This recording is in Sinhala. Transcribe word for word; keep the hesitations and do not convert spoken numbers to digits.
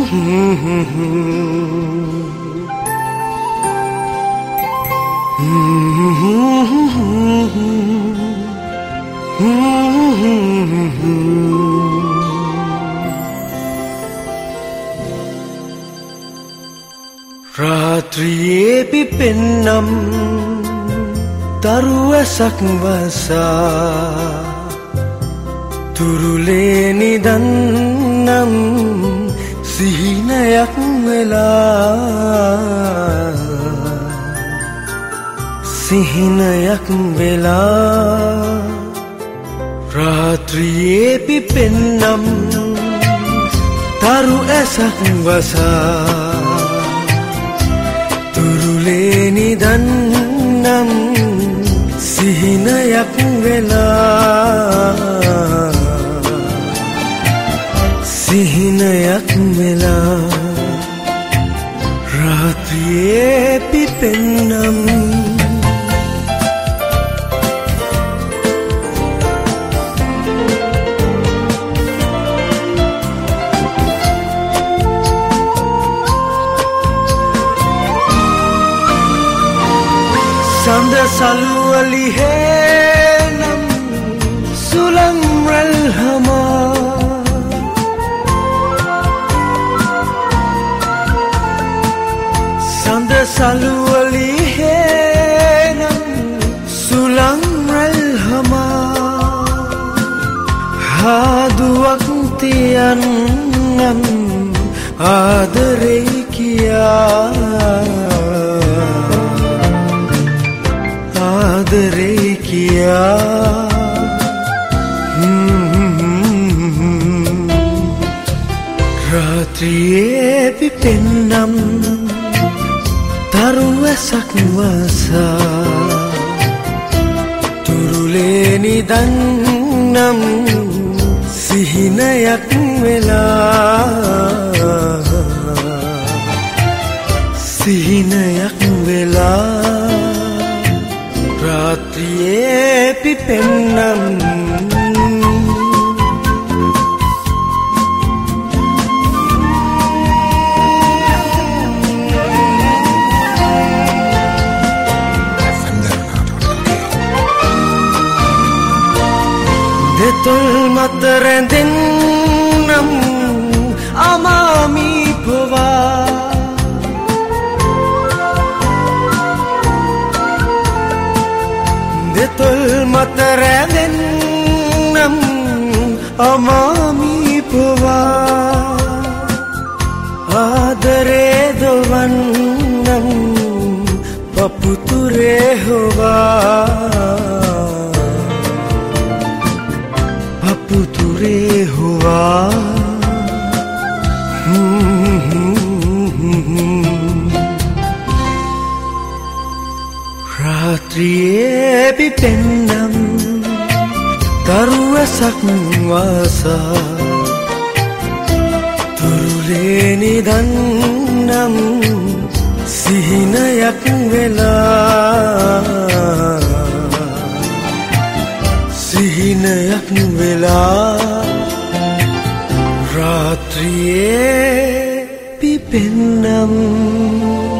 රාත්‍රියේ පිපෙන්නම් තරුවැසක් වසා තුරුලේ නිදන්නම් සිහිනයක් වෙලා සිහිනයක් වෙලා රාත්‍රියේ පිපෙන්නම් තරුවැසක් වසා තුරුලේ නිදන්නම් සිහිනයක් වෙලා සිහිනයක් වෙලා රාත්‍රියේ පිපෙන්නම් සඳ සලුවලි හේනම් සුළං රැල් හමා සඳ සලුවලි හේනම් සුළං රැල් හමා හාදුවක් තියන්නම් ආදරේ කියා ආදරේ කියා රාත්‍රියේ පිපෙන්නම් තරුවැසක් වසා තුරුලේ නිදන්නම් සිහිනයක් වෙලා සිහිනයක් වෙලා රාත්‍රියේ පිපෙන්නම් දෙතොල් මත රැඳෙන්නම් අමාමි පොවා දෙතොල් මත රැඳෙන්නම් අමාමි පොවා ආදරේ දොවන්නම් පපුතුරේ හොවා පපුතුරේ හොවා රාත්‍රියේ පිපෙන්නම් තරුවැසක් වසා තුරුලේ නිදන්නම් සිහිනයක් වෙලා සිහිනයක් වෙලා රාත්‍රියේ පිපෙන්නම්